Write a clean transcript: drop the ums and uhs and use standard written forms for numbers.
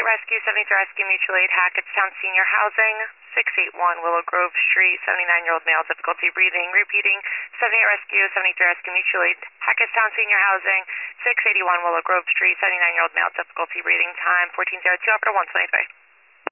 Rescue, 73 Rescue Mutual Aid, Hackettstown Senior Housing, 681 Willow Grove Street, 79-year-old male, difficulty breathing. Repeating, 78 Rescue, 73 Rescue Mutual Aid, Hackettstown Senior Housing, 681 Willow Grove Street, 79-year-old male, difficulty breathing. Time 14:02, operator 123.